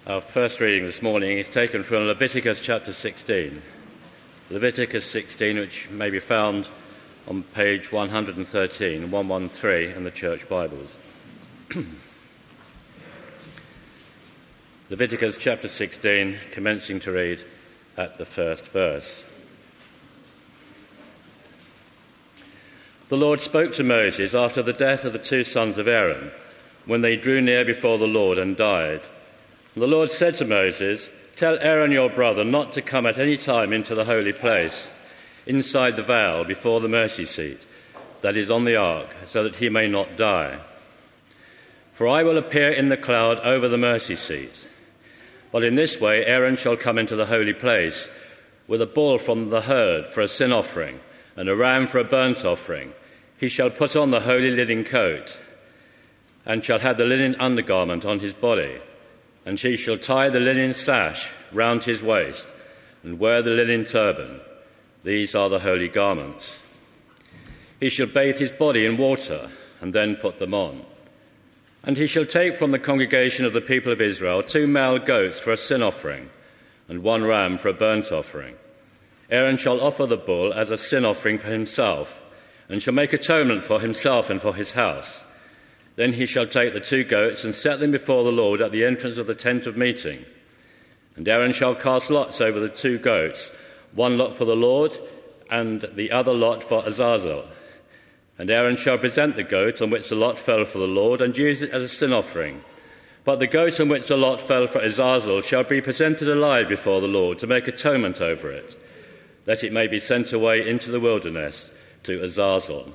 Our first reading this morning is taken from Leviticus chapter 16. Leviticus 16, which may be found on page 113 in the Church Bibles. Leviticus chapter 16, commencing to read at the first verse. The Lord spoke to Moses after the death of the two sons of Aaron, when they drew near before the Lord and died. The Lord said to Moses, "Tell Aaron your brother not to come at any time into the holy place, inside the veil before the mercy seat that is on the ark, so that he may not die. For I will appear in the cloud over the mercy seat. But in this way Aaron shall come into the holy place with a bull from the herd for a sin offering and a ram for a burnt offering. He shall put on the holy linen coat and shall have the linen undergarment on his body. And she shall tie the linen sash round his waist and wear the linen turban. These are the holy garments. He shall bathe his body in water and then put them on. And he shall take from the congregation of the people of Israel 2 male goats for a sin offering and 1 ram for a burnt offering. Aaron shall offer the bull as a sin offering for himself and shall make atonement for himself and for his house. Then he shall take the 2 goats and set them before the Lord at the entrance of the tent of meeting. And Aaron shall cast lots over the 2 goats, 1 lot for the Lord and the other lot for Azazel. And Aaron shall present the goat on which the lot fell for the Lord and use it as a sin offering. But the goat on which the lot fell for Azazel shall be presented alive before the Lord to make atonement over it, that it may be sent away into the wilderness to Azazel.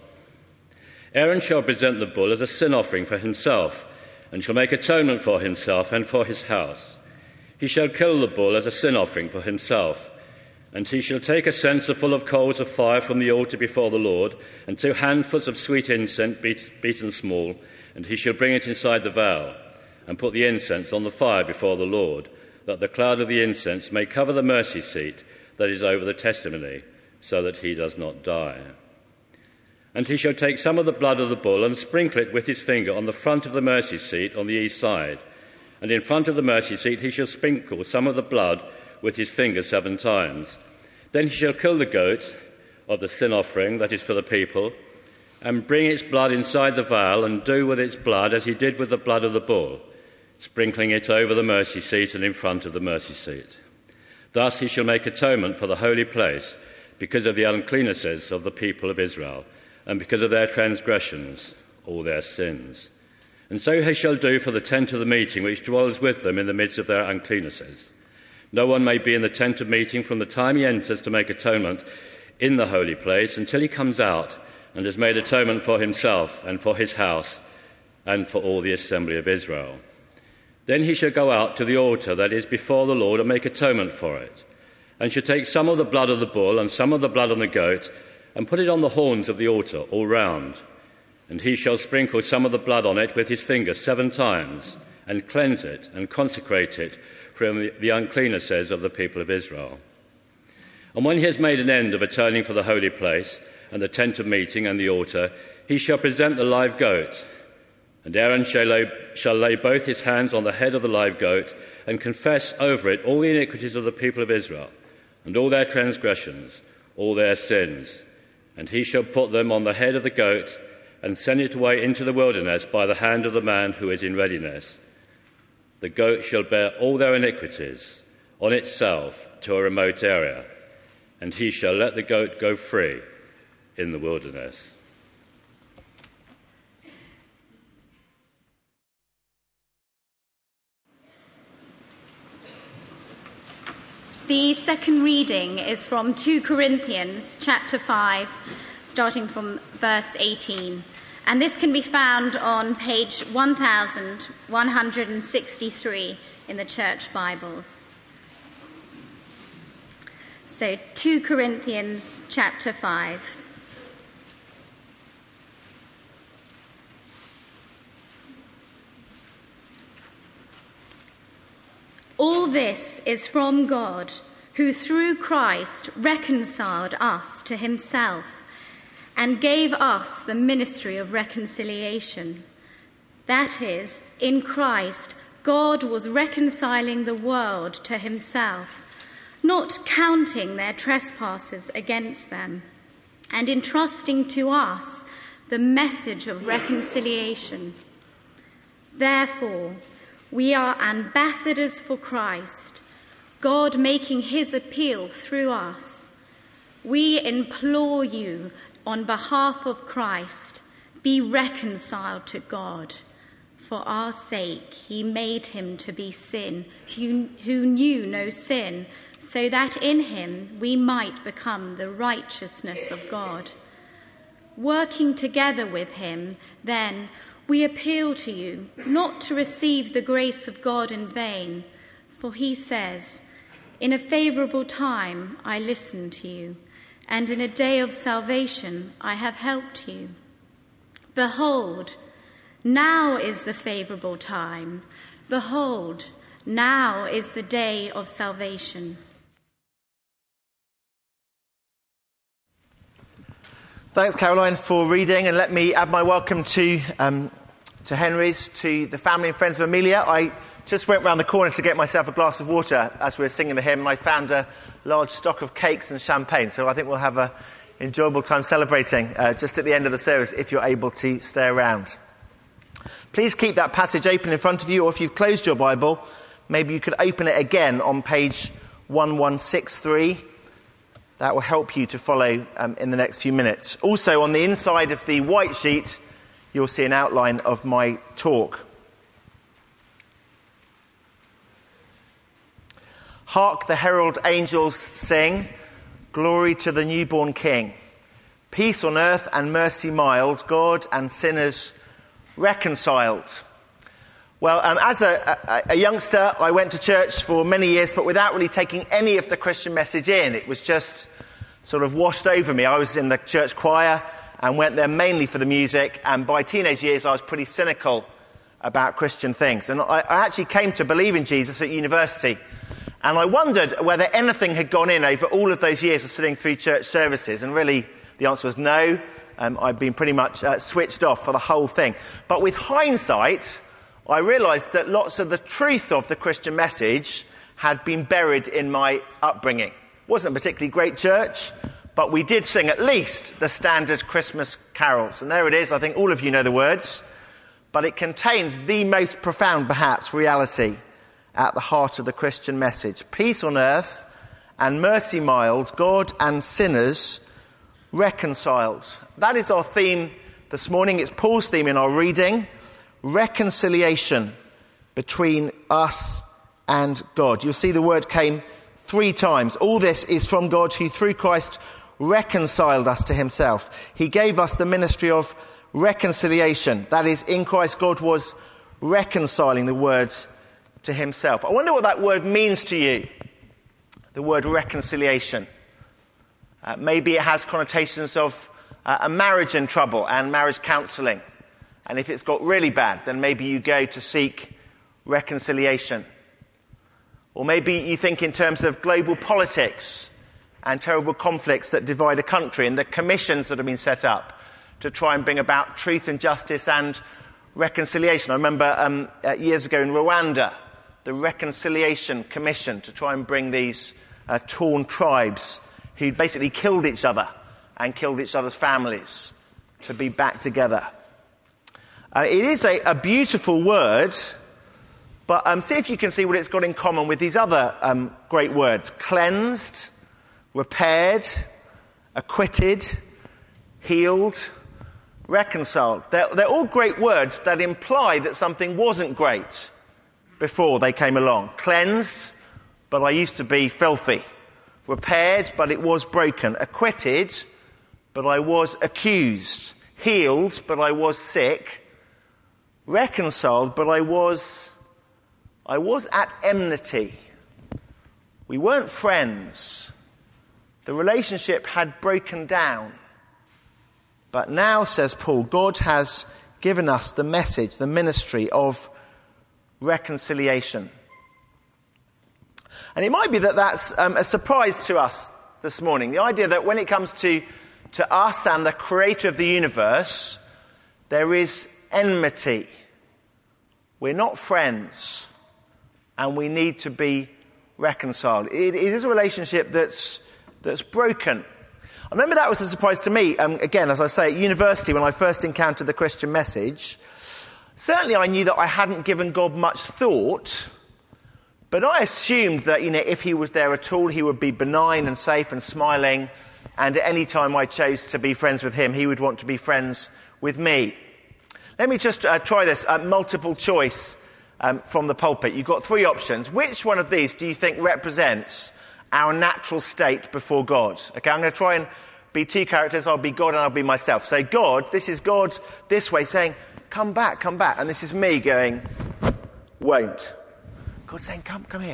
Aaron shall present the bull as a sin offering for himself, and shall make atonement for himself and for his house. He shall kill the bull as a sin offering for himself, and he shall take a censer full of coals of fire from the altar before the Lord, and 2 handfuls of sweet incense beaten small, and he shall bring it inside the veil, and put the incense on the fire before the Lord, that the cloud of the incense may cover the mercy seat that is over the testimony, so that he does not die. And he shall take some of the blood of the bull and sprinkle it with his finger on the front of the mercy seat on the east side. And in front of the mercy seat he shall sprinkle some of the blood with his finger 7 times. Then he shall kill the goat of the sin offering that is for the people, and bring its blood inside the veil, and do with its blood as he did with the blood of the bull, sprinkling it over the mercy seat and in front of the mercy seat. Thus he shall make atonement for the holy place because of the uncleannesses of the people of Israel, and because of their transgressions, all their sins. And so he shall do for the tent of the meeting, which dwells with them in the midst of their uncleannesses. No one may be in the tent of meeting from the time he enters to make atonement in the holy place until he comes out and has made atonement for himself and for his house and for all the assembly of Israel. Then he shall go out to the altar that is before the Lord and make atonement for it, and shall take some of the blood of the bull and some of the blood on the goat, and put it on the horns of the altar all round. And he shall sprinkle some of the blood on it with his finger 7 times, and cleanse it and consecrate it from the uncleannesses of the people of Israel. And when he has made an end of atoning for the holy place, and the tent of meeting and the altar, he shall present the live goat. And Aaron shall lay both his hands on the head of the live goat, and confess over it all the iniquities of the people of Israel, and all their transgressions, all their sins. And he shall put them on the head of the goat and send it away into the wilderness by the hand of the man who is in readiness. The goat shall bear all their iniquities on itself to a remote area, and he shall let the goat go free in the wilderness. The second reading is from 2 Corinthians chapter 5, starting from verse 18. And this can be found on page 1163 in the Church Bibles. So 2 Corinthians chapter 5. All this is from God, who through Christ reconciled us to himself and gave us the ministry of reconciliation. That is, in Christ, God was reconciling the world to himself, not counting their trespasses against them, and entrusting to us the message of reconciliation. Therefore, we are ambassadors for Christ, God making his appeal through us. We implore you on behalf of Christ, be reconciled to God. For our sake, he made him to be sin, who knew no sin, so that in him we might become the righteousness of God. Working together with him, then, we appeal to you not to receive the grace of God in vain, for he says, "In a favourable time I listened to you, and in a day of salvation I have helped you." Behold, now is the favourable time. Behold, now is the day of salvation. Thanks, Caroline, for reading, and let me add my welcome to Henry's, to the family and friends of Amelia. I just went round the corner to get myself a glass of water as we were singing the hymn, and I found a large stock of cakes and champagne, so I think we'll have an enjoyable time celebrating just at the end of the service if you're able to stay around. Please keep that passage open in front of you, or if you've closed your Bible, maybe you could open it again on page 1163. That will help you to follow in the next few minutes. Also, on the inside of the white sheet, you'll see an outline of my talk. Hark the herald angels sing, glory to the newborn King. Peace on earth and mercy mild, God and sinners reconciled. Well, as a youngster, I went to church for many years, but without really taking any of the Christian message in. It was just sort of washed over me. I was in the church choir and went there mainly for the music, and by teenage years I was pretty cynical about Christian things. And I actually came to believe in Jesus at university, and I wondered whether anything had gone in over all of those years of sitting through church services, and really the answer was no. I'd been pretty much switched off for the whole thing. But with hindsight, I realised that lots of the truth of the Christian message had been buried in my upbringing. It wasn't a particularly great church, but we did sing at least the standard Christmas carols. And there it is, I think all of you know the words. But it contains the most profound, perhaps, reality at the heart of the Christian message. Peace on earth and mercy mild, God and sinners reconciled. That is our theme this morning. It's Paul's theme in our reading. Reconciliation between us and God. You'll see the word came 3 times. All this is from God, who through Christ reconciled us to himself. He gave us the ministry of reconciliation. That is, in Christ, God was reconciling the words to himself. I wonder what that word means to you, the word reconciliation. Maybe it has connotations of a marriage in trouble and marriage counselling. And if it's got really bad, then maybe you go to seek reconciliation. Or maybe you think in terms of global politics and terrible conflicts that divide a country, and the commissions that have been set up to try and bring about truth and justice and reconciliation. I remember years ago in Rwanda, the Reconciliation Commission to try and bring these torn tribes who basically killed each other and killed each other's families to be back together. It is a beautiful word, but see if you can see what it's got in common with these other great words. Cleansed, repaired, acquitted, healed, reconciled. They're all great words that imply that something wasn't great before they came along. Cleansed, but I used to be filthy. Repaired, but it was broken. Acquitted, but I was accused. Healed, but I was sick. Reconciled, but I was at enmity. We weren't friends. The relationship had broken down. But now, says Paul, God has given us the message, the ministry of reconciliation. And it might be that that's a surprise to us this morning. The idea that when it comes to us and the creator of the universe, there is enmity. We're not friends. and we need to be reconciled. It is a relationship that's broken. I remember that was a surprise to me. Again, as I say, at university, when I first encountered the Christian message, certainly I knew that I hadn't given God much thought, but I assumed that, if he was there at all, he would be benign and safe and smiling, and at any time I chose to be friends with him, he would want to be friends with me. Let me just try this, multiple choice from the pulpit. You've got 3 options. Which one of these do you think represents our natural state before God? Okay, I'm going to try and be 2 characters. I'll be God and I'll be myself. So God, this is God this way saying, come back. And this is me going, won't. God saying, come here.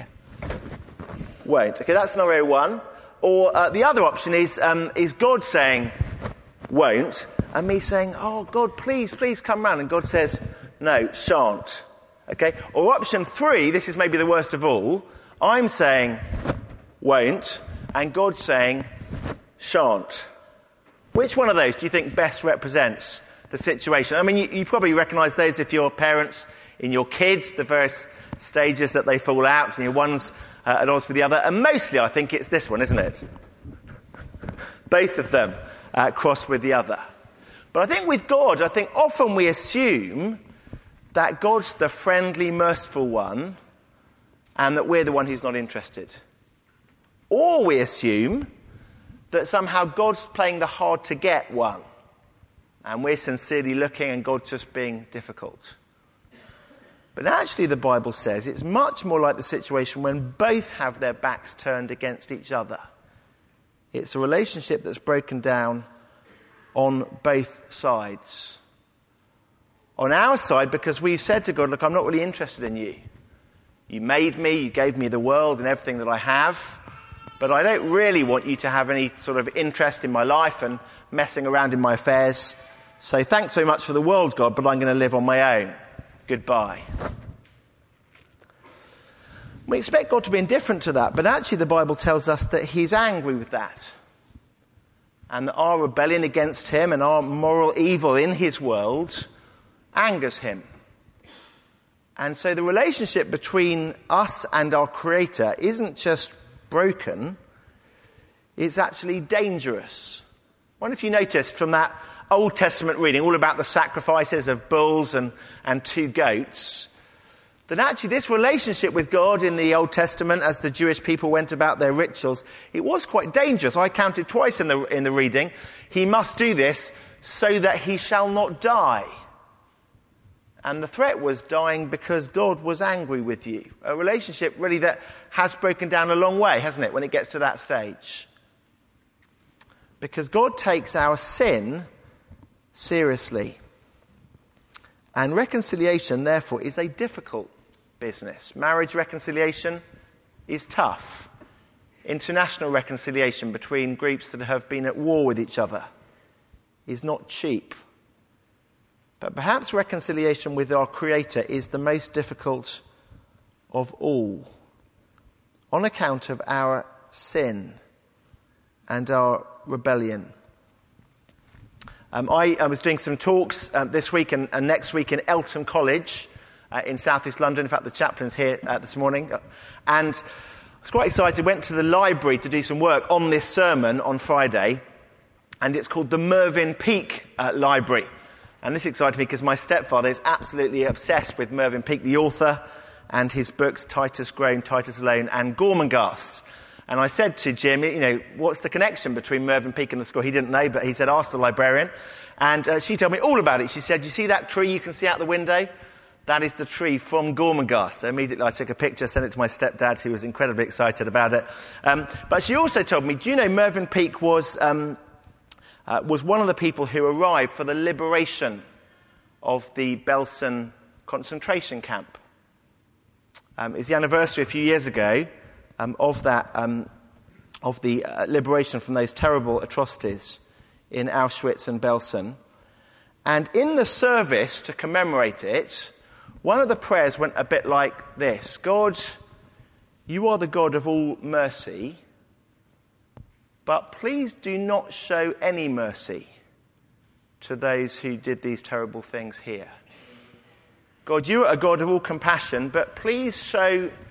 Won't. Okay, that's scenario 1. Or the other option is God saying, won't, and me saying, oh, God, please come round. And God says, no, shan't. Okay? Or option 3, this is maybe the worst of all, I'm saying, won't, and God saying, shan't. Which one of those do you think best represents the situation? I mean, you probably recognise those if you're parents in your kids, the various stages that they fall out, and one's at odds with the other. And mostly I think it's this one, isn't it? Both of them cross with the other. But I think with God, often we assume that God's the friendly, merciful one, and that we're the one who's not interested. Or we assume that somehow God's playing the hard-to-get one, and we're sincerely looking and God's just being difficult. But actually, the Bible says it's much more like the situation when both have their backs turned against each other. It's a relationship that's broken down on both sides. On our side, because we said to God, look, I'm not really interested in you. You made me, you gave me the world and everything that I have, but I don't really want you to have any sort of interest in my life and messing around in my affairs. So thanks so much for the world, God, but I'm going to live on my own. Goodbye. We expect God to be indifferent to that, but actually the Bible tells us that he's angry with that. And that our rebellion against him and our moral evil in his world angers him. And so the relationship between us and our Creator isn't just broken, it's actually dangerous. I wonder if you noticed from that Old Testament reading, all about the sacrifices of bulls and 2 goats, that actually this relationship with God in the Old Testament, as the Jewish people went about their rituals, it was quite dangerous. I counted twice in the reading. He must do this so that he shall not die. And the threat was dying because God was angry with you. A relationship really that has broken down a long way, hasn't it, when it gets to that stage? Because God takes our sin seriously. And reconciliation, therefore, is a difficult business. Marriage reconciliation is tough. International reconciliation between groups that have been at war with each other is not cheap. But perhaps reconciliation with our Creator is the most difficult of all, on account of our sin and our rebellion. I was doing some talks this week and next week in Elton College in South East London. In fact, the chaplain's here this morning. And I was quite excited. Went to the library to do some work on this sermon on Friday. And it's called the Mervyn Peake Library. And this excited me because my stepfather is absolutely obsessed with Mervyn Peake, the author, and his books Titus Grown, Titus Alone, and Gormenghast. And I said to Jim, what's the connection between Mervyn Peake and the school? He didn't know, but he said, ask the librarian. And she told me all about it. She said, you see that tree you can see out the window? That is the tree from Gormenghast. So immediately I took a picture, sent it to my stepdad, who was incredibly excited about it. But she also told me, do you know Mervyn Peake was one of the people who arrived for the liberation of the Belsen concentration camp. It's the anniversary a few years ago of the liberation from those terrible atrocities in Auschwitz and Belsen. And in the service to commemorate it, one of the prayers went a bit like this: God, you are the God of all mercy, but please do not show any mercy to those who did these terrible things here. God, you are a God of all compassion, but please show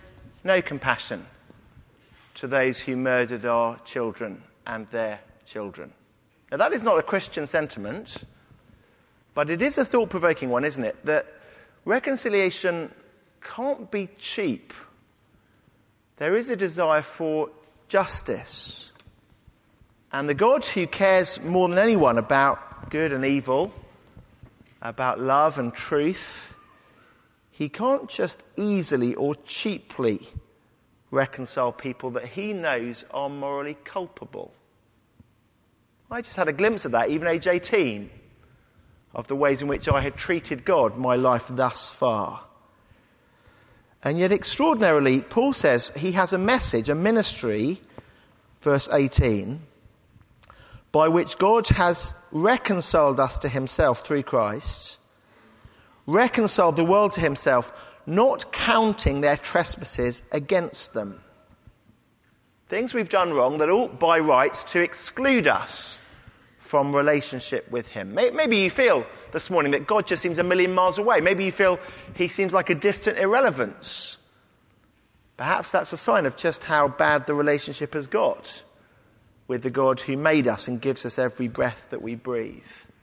no compassion to those who murdered our children and their children. Now, that is not a Christian sentiment, but it is a thought-provoking one, isn't it? That reconciliation can't be cheap. There is a desire for justice. And the God who cares more than anyone about good and evil, about love and truth, he can't just easily or cheaply reconcile people that he knows are morally culpable. I just had a glimpse of that, even age 18, of the ways in which I had treated God my life thus far. And yet extraordinarily, Paul says he has a message, a ministry, verse 18, by which God has reconciled us to himself through Christ, reconciled the world to himself, not counting their trespasses against them. Things we've done wrong that ought by rights to exclude us from relationship with him. Maybe you feel this morning that God just seems a million miles away. Maybe you feel he seems like a distant irrelevance. Perhaps that's a sign of just how bad the relationship has got with the God who made us and gives us every breath that we breathe.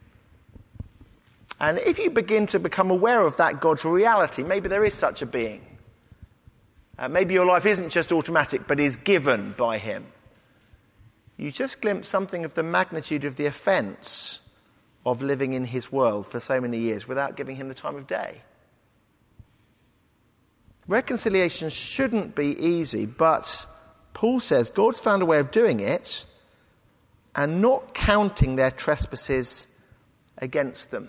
And if you begin to become aware of that God's reality, maybe there is such a being. Maybe your life isn't just automatic, but is given by him. You just glimpse something of the magnitude of the offence of living in his world for so many years without giving him the time of day. Reconciliation shouldn't be easy, but Paul says God's found a way of doing it and not counting their trespasses against them.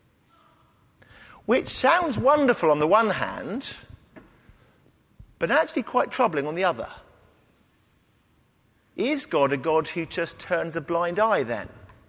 Which sounds wonderful on the one hand, but actually quite troubling on the other. Is God a God who just turns a blind eye then?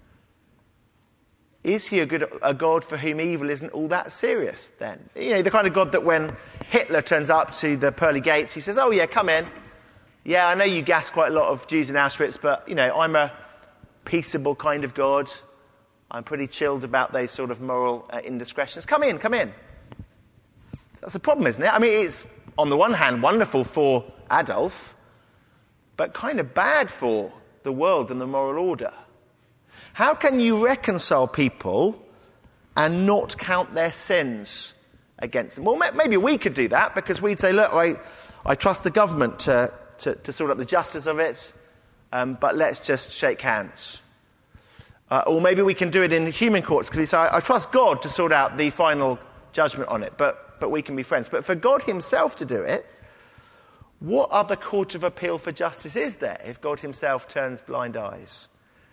Is he a God for whom evil isn't all that serious then? You know, the kind of God that when Hitler turns up to the pearly gates, he says, "Oh yeah, come in. Yeah, I know you gassed quite a lot of Jews in Auschwitz, but, you know, I'm a peaceable kind of God. I'm pretty chilled about those sort of moral indiscretions. Come in, come in." That's a problem, isn't it? I mean, it's, on the one hand, wonderful for Adolf, but kind of bad for the world and the moral order. How can you reconcile people and not count their sins against them? Well, maybe we could do that, because we'd say, look, I trust the government to sort out the justice of it, but let's just shake hands. Or maybe we can do it in human courts, because we say, I trust God to sort out the final judgment on it, but we can be friends. But for God himself to do it, what other court of appeal for justice is there if God himself turns blind eyes?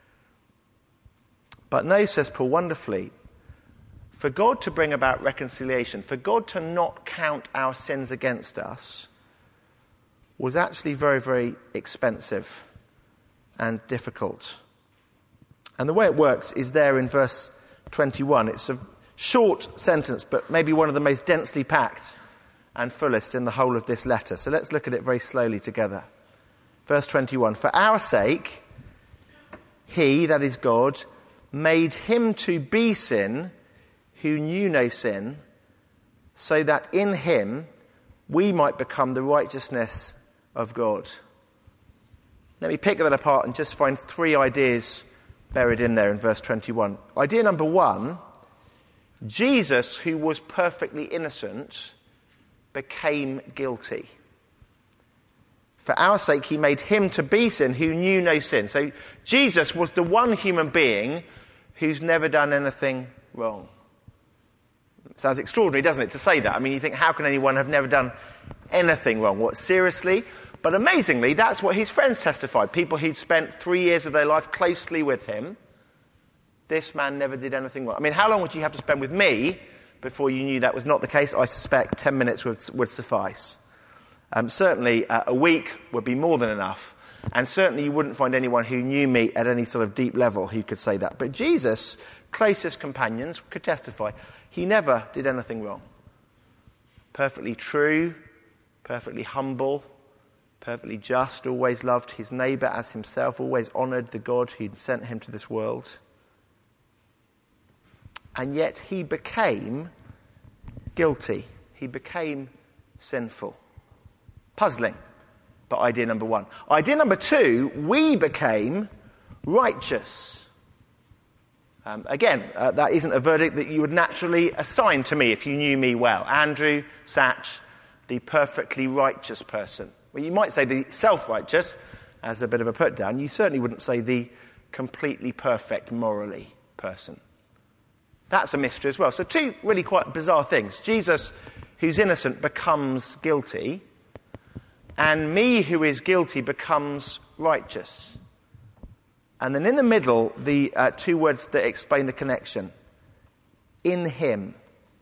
But no, says Paul wonderfully, for God to bring about reconciliation, for God to not count our sins against us, was actually very, very expensive and difficult. And the way it works is there in verse 21. It's a short sentence, but maybe one of the most densely packed and fullest in the whole of this letter. So let's look at it very slowly together. Verse 21, for our sake, he, that is God, made him to be sin who knew no sin, so that in him we might become the righteousness of God. Let me pick that apart and just find three ideas buried in there in verse 21. Idea number one, Jesus, who was perfectly innocent, became guilty. For our sake, he made him to be sin who knew no sin. So Jesus was the one human being who's never done anything wrong. It sounds extraordinary, doesn't it, to say that? I mean, you think, how can anyone have never done anything wrong? What, seriously? But amazingly, that's what his friends testified. People who'd spent 3 years of their life closely with him. This man never did anything wrong. I mean, how long would you have to spend with me before you knew that was not the case? I suspect 10 minutes would suffice. Certainly, a week would be more than enough. And certainly you wouldn't find anyone who knew me at any sort of deep level who could say that. But Jesus' closest companions could testify. He never did anything wrong. Perfectly true, perfectly humble, perfectly just, always loved his neighbour as himself, always honoured the God who'd sent him to this world. And yet he became guilty. He became sinful. Puzzling, but idea number one. Idea number two, we became righteous. That isn't a verdict that you would naturally assign to me if you knew me well. Andrew Satch, the perfectly righteous person. Well, you might say the self-righteous as a bit of a put-down. You certainly wouldn't say the completely perfect morally person. That's a mystery as well. So two really quite bizarre things. Jesus, who's innocent, becomes guilty, and me, who is guilty, becomes righteous. And then in the middle, the two words that explain the connection. In him.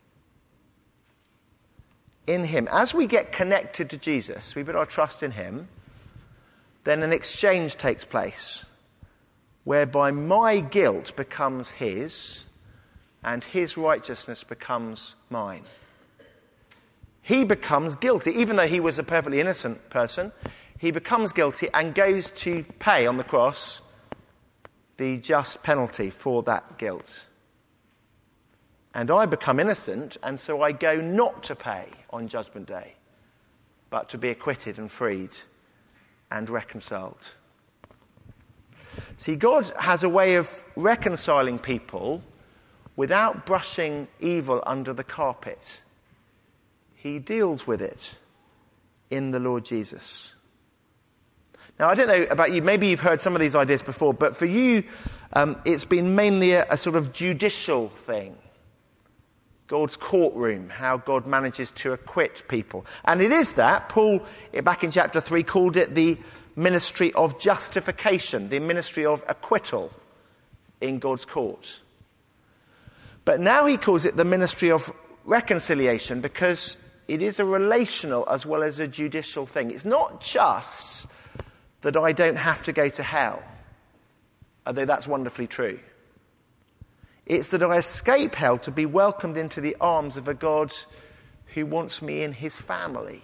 In him. As we get connected to Jesus, we put our trust in him, then an exchange takes place whereby my guilt becomes his and his righteousness becomes mine. He becomes guilty. Even though he was a perfectly innocent person, he becomes guilty and goes to pay on the cross the just penalty for that guilt. And I become innocent, and so I go not to pay on Judgment Day, but to be acquitted and freed and reconciled. See, God has a way of reconciling people without brushing evil under the carpet. He deals with it in the Lord Jesus. Now, I don't know about you, maybe you've heard some of these ideas before, but for you, it's been mainly a sort of judicial thing. God's courtroom, how God manages to acquit people. And it is that. Paul, back in chapter 3, called it the ministry of justification, the ministry of acquittal in God's court. But now he calls it the ministry of reconciliation because it is a relational as well as a judicial thing. It's not just that I don't have to go to hell, although that's wonderfully true. It's that I escape hell to be welcomed into the arms of a God who wants me in his family.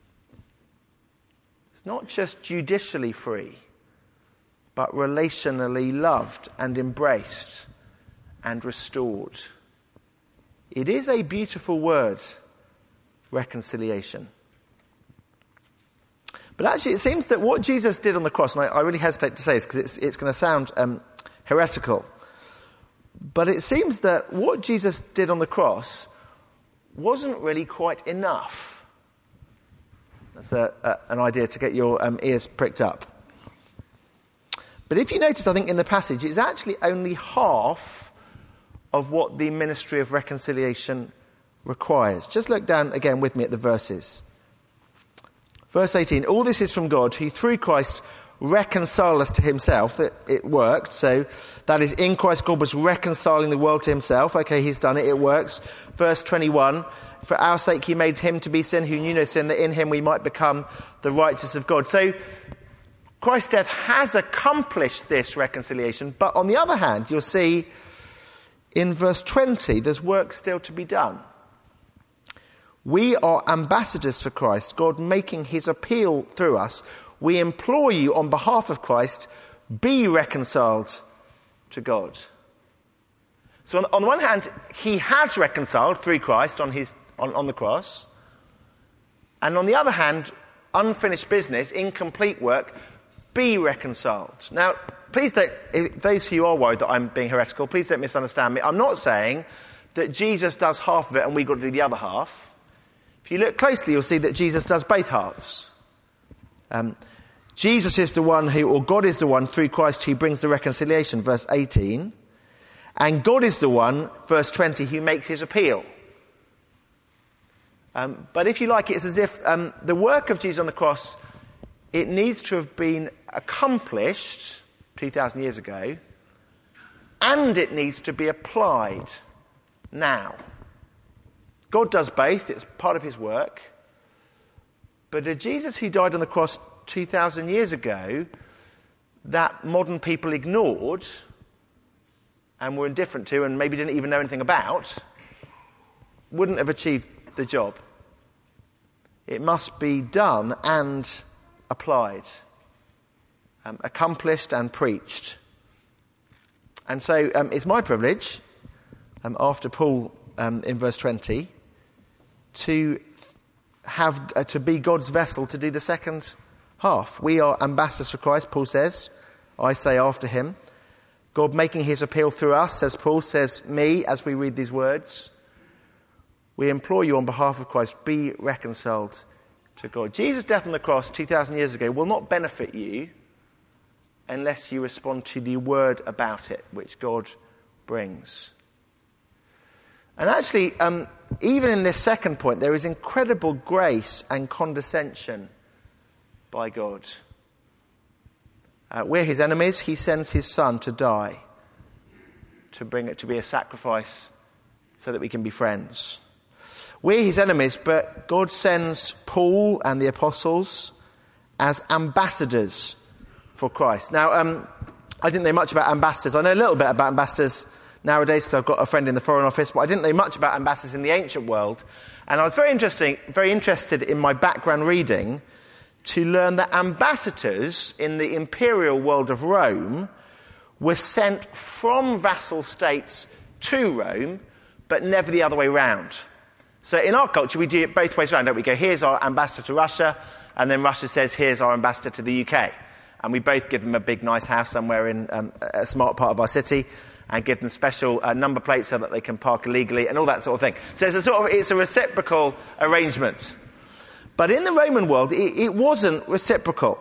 It's not just judicially free, but relationally loved and embraced and restored. It is a beautiful word, reconciliation. But actually it seems that what Jesus did on the cross, and I really hesitate to say this because it's going to sound heretical, but it seems that what Jesus did on the cross wasn't really quite enough. That's an idea to get your ears pricked up. But if you notice, I think in the passage, it's actually only half of what the ministry of reconciliation requires. Just look down again with me at the verses. Verse 18, all this is from God, who through Christ reconciled us to himself. That it worked. So that is, in Christ God was reconciling the world to himself. Okay, he's done it. It works. Verse 21, for our sake he made him to be sin who knew no sin, that in him we might become the righteousness of God. So Christ's death has accomplished this reconciliation. But on the other hand, you'll see in verse 20, there's work still to be done. We are ambassadors for Christ, God making his appeal through us. We implore you on behalf of Christ, be reconciled to God. So on the one hand, he has reconciled through Christ on the cross. And on the other hand, unfinished business, incomplete work, be reconciled. Now, please don't, those who are worried that I'm being heretical, please don't misunderstand me. I'm not saying that Jesus does half of it and we've got to do the other half. If you look closely, you'll see that Jesus does both halves. Jesus is the one who, or God is the one through Christ who brings the reconciliation, verse 18. And God is the one, verse 20, who makes his appeal. But if you like, it's as if the work of Jesus on the cross, it needs to have been accomplished 2,000 years ago, and it needs to be applied now. God does both. It's part of his work. But a Jesus who died on the cross 2,000 years ago that modern people ignored and were indifferent to and maybe didn't even know anything about wouldn't have achieved the job. It must be done and applied, accomplished and preached. And so it's my privilege, after Paul in verse 20, to to be God's vessel to do the second half. We are ambassadors for Christ, Paul says. I say after him. God making his appeal through us, as Paul says me, as we read these words. We implore you on behalf of Christ, be reconciled to God. Jesus' death on the cross 2,000 years ago will not benefit you unless you respond to the word about it, which God brings. And actually, even in this second point, there is incredible grace and condescension by God. We're his enemies. He sends his son to die, to bring it to be a sacrifice so that we can be friends. We're his enemies, but God sends Paul and the apostles as ambassadors for Christ. Now, I didn't know much about ambassadors. I know a little bit about ambassadors nowadays, because I've got a friend in the Foreign Office, but I didn't know much about ambassadors in the ancient world. And I was very interested in my background reading to learn that ambassadors in the imperial world of Rome were sent from vassal states to Rome, but never the other way round. So in our culture, we do it both ways around, don't we? Go, here's our ambassador to Russia, and then Russia says, here's our ambassador to the UK. And we both give them a big, nice house somewhere in a smart part of our city, and give them special number plates so that they can park illegally, and all that sort of thing. So it's a reciprocal arrangement. But in the Roman world, it wasn't reciprocal.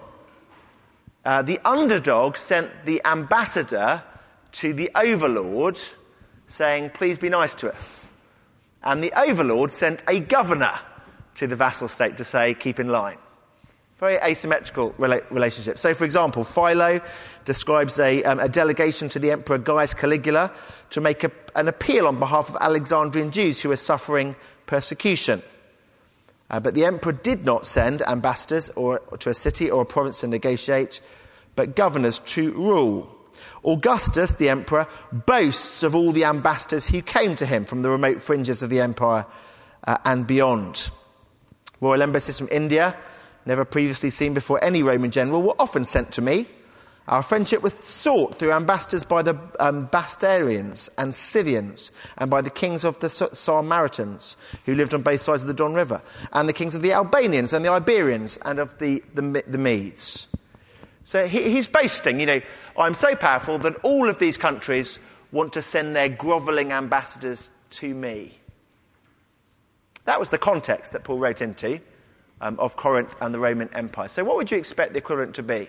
The underdog sent the ambassador to the overlord, saying, please be nice to us. And the overlord sent a governor to the vassal state to say, keep in line. Very asymmetrical relationship. So, for example, Philo describes a delegation to the Emperor Gaius Caligula to make an appeal on behalf of Alexandrian Jews who were suffering persecution. But the emperor did not send ambassadors or to a city or a province to negotiate, but governors to rule. Augustus, the emperor, boasts of all the ambassadors who came to him from the remote fringes of the empire and beyond. Royal embassies from India, never previously seen before any Roman general, were often sent to me. Our friendship was sought through ambassadors by the Bastarians and Scythians, and by the kings of the Sarmatians, who lived on both sides of the Don River, and the kings of the Albanians and the Iberians, and of the Medes. So he's boasting, I'm so powerful that all of these countries want to send their grovelling ambassadors to me. That was the context that Paul wrote into of Corinth and the Roman Empire. So what would you expect the equivalent to be?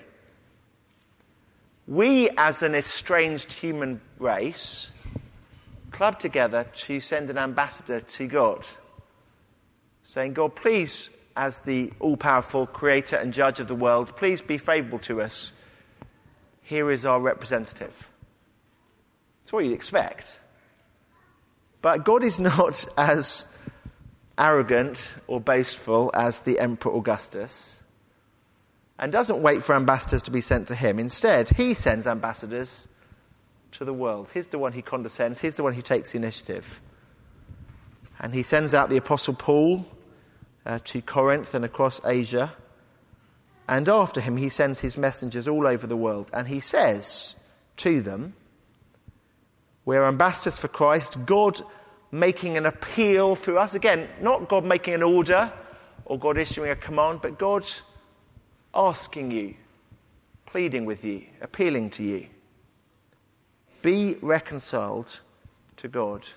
We, as an estranged human race, club together to send an ambassador to God, saying, God, please, as the all-powerful creator and judge of the world, please be favourable to us. Here is our representative. That's what you'd expect. But God is not as arrogant or boastful as the Emperor Augustus, and doesn't wait for ambassadors to be sent to him. Instead, he sends ambassadors to the world. He's the one who condescends. He's the one who takes the initiative. And he sends out the Apostle Paul to Corinth and across Asia. And after him, he sends his messengers all over the world. And he says to them, we're ambassadors for Christ, God making an appeal through us. Again, not God making an order or God issuing a command, but God asking you, pleading with you, appealing to you. Be reconciled to God.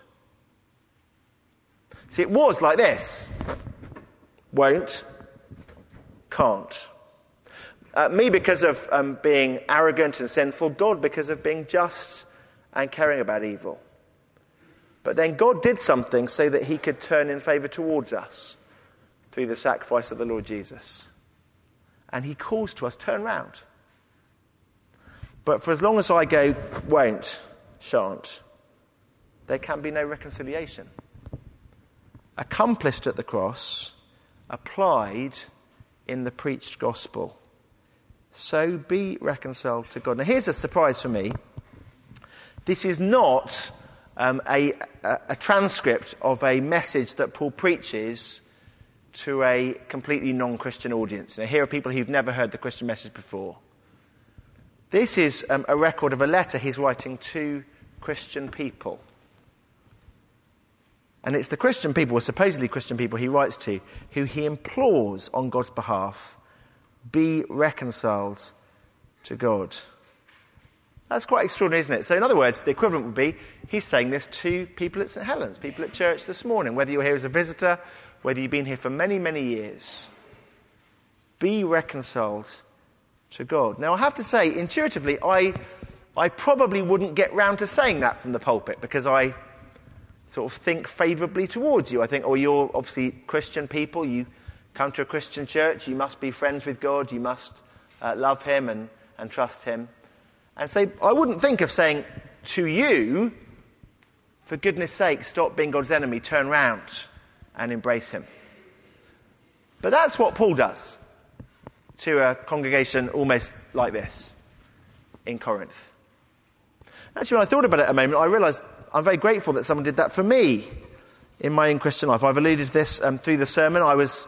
See, it was like this. Won't, can't. Me because of being arrogant and sinful, God because of being just and caring about evil. But then God did something so that he could turn in favour towards us through the sacrifice of the Lord Jesus. And he calls to us, turn round. But for as long as I go, won't, shan't, there can be no reconciliation. Accomplished at the cross, applied in the preached gospel. So be reconciled to God. Now here's a surprise for me. This is not a transcript of a message that Paul preaches to a completely non-Christian audience. Now, here are people who've never heard the Christian message before. This is a record of a letter he's writing to Christian people. And it's the Christian people, or supposedly Christian people he writes to, who he implores on God's behalf, be reconciled to God. That's quite extraordinary, isn't it? So in other words, the equivalent would be, he's saying this to people at St. Helens, people at church this morning, whether you're here as a visitor, whether you've been here for many, many years. Be reconciled to God. Now, I have to say, intuitively, I probably wouldn't get round to saying that from the pulpit, because I sort of think favourably towards you. I think, you're obviously Christian people, you come to a Christian church, you must be friends with God, you must love him and trust him. And so I wouldn't think of saying to you, for goodness sake, stop being God's enemy, turn round and embrace him. But that's what Paul does to a congregation almost like this in Corinth. Actually, when I thought about it a moment, I realised I'm very grateful that someone did that for me in my own Christian life. I've alluded to this through the sermon. I was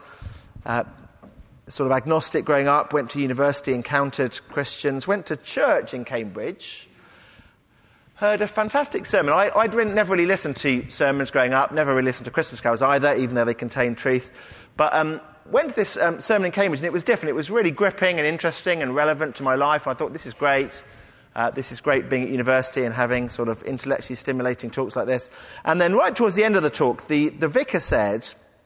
sort of agnostic growing up, went to university, encountered Christians, went to church in Cambridge, heard a fantastic sermon. I'd never really listened to sermons growing up, never really listened to Christmas carols either, even though they contain truth. But went to this sermon in Cambridge, and it was different. It was really gripping and interesting and relevant to my life. I thought, this is great. This is great being at university and having sort of intellectually stimulating talks like this. And then right towards the end of the talk, the vicar said,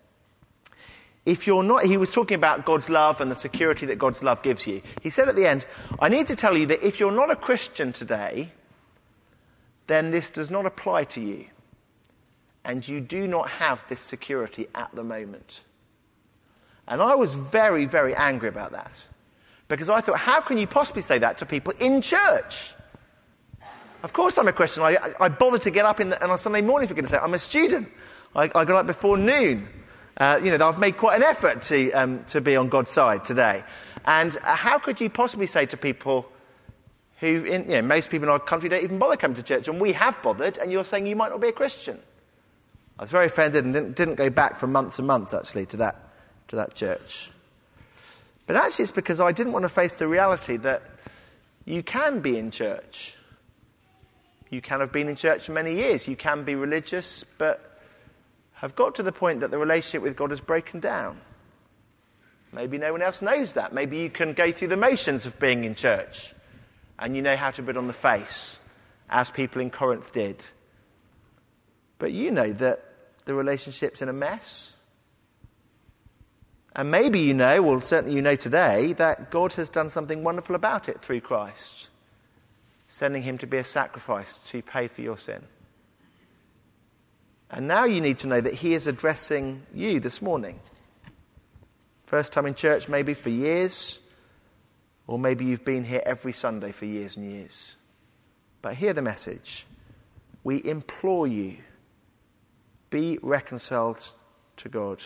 if you're not, he was talking about God's love and the security that God's love gives you. He said at the end, I need to tell you that if you're not a Christian today, then this does not apply to you. And you do not have this security at the moment. And I was very, very angry about that. Because I thought, how can you possibly say that to people in church? Of course I'm a Christian. I bothered to get up on Sunday morning, for goodness sake. I'm a student. I got up before noon. I've made quite an effort to be on God's side today. And how could you possibly say to people who, most people in our country don't even bother coming to church, and we have bothered, and you're saying you might not be a Christian? I was very offended and didn't go back for months and months, actually, to that church. But actually it's because I didn't want to face the reality that you can be in church. You can have been in church for many years. You can be religious, but have got to the point that the relationship with God has broken down. Maybe no one else knows that. Maybe you can go through the motions of being in church, and you know how to put on the face, as people in Corinth did. But you know that the relationship's in a mess. And maybe you know, well, certainly you know today, that God has done something wonderful about it through Christ, sending him to be a sacrifice to pay for your sin. And now you need to know that he is addressing you this morning. First time in church maybe for years, or maybe you've been here every Sunday for years and years. But hear the message. We implore you, be reconciled to God.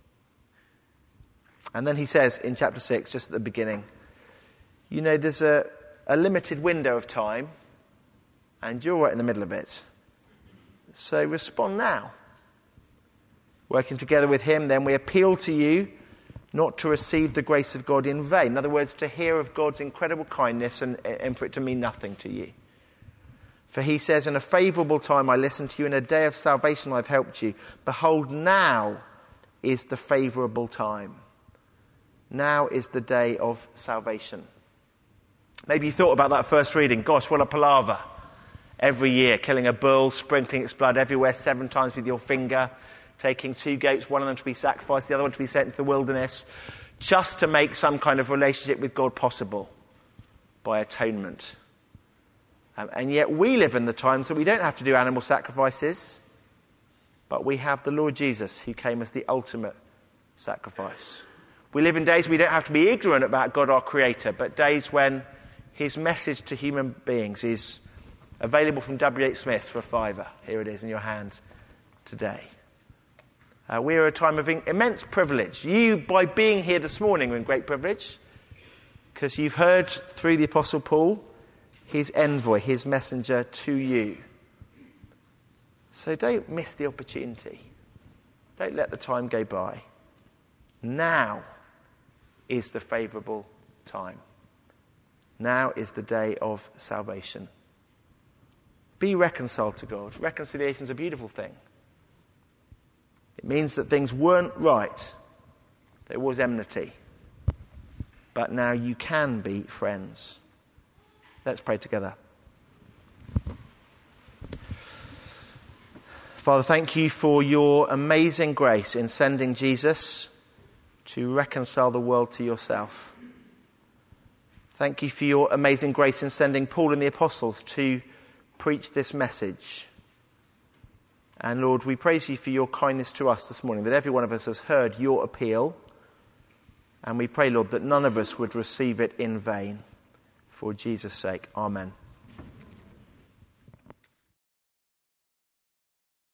And then he says in chapter 6, just at the beginning, there's a limited window of time, and you're right in the middle of it. So respond now. Working together with him, then we appeal to you not to receive the grace of God in vain. In other words, to hear of God's incredible kindness and for it to mean nothing to you. For he says, in a favourable time I listened to you, in a day of salvation I've helped you. Behold, now is the favourable time. Now is the day of salvation. Maybe you thought about that first reading. Gosh, what a palaver. Every year, killing a bull, sprinkling its blood everywhere 7 times with your finger, taking 2 goats, one of them to be sacrificed, the other one to be sent into the wilderness, just to make some kind of relationship with God possible by atonement. And yet we live in the times that we don't have to do animal sacrifices, but we have the Lord Jesus who came as the ultimate sacrifice. We live in days we don't have to be ignorant about God our Creator, but days when his message to human beings is available from W.H. Smith for $5. Here it is in your hands today. We are a time of immense privilege. You, by being here this morning, are in great privilege, because you've heard through the Apostle Paul his envoy, his messenger to you. So don't miss the opportunity. Don't let the time go by. Now is the favourable time. Now is the day of salvation. Be reconciled to God. Reconciliation is a beautiful thing. It means that things weren't right. There was enmity. But now you can be friends. Let's pray together. Father, thank you for your amazing grace in sending Jesus to reconcile the world to yourself. Thank you for your amazing grace in sending Paul and the apostles to preach this message. And Lord, we praise you for your kindness to us this morning, that every one of us has heard your appeal. And we pray, Lord, that none of us would receive it in vain. For Jesus' sake, amen.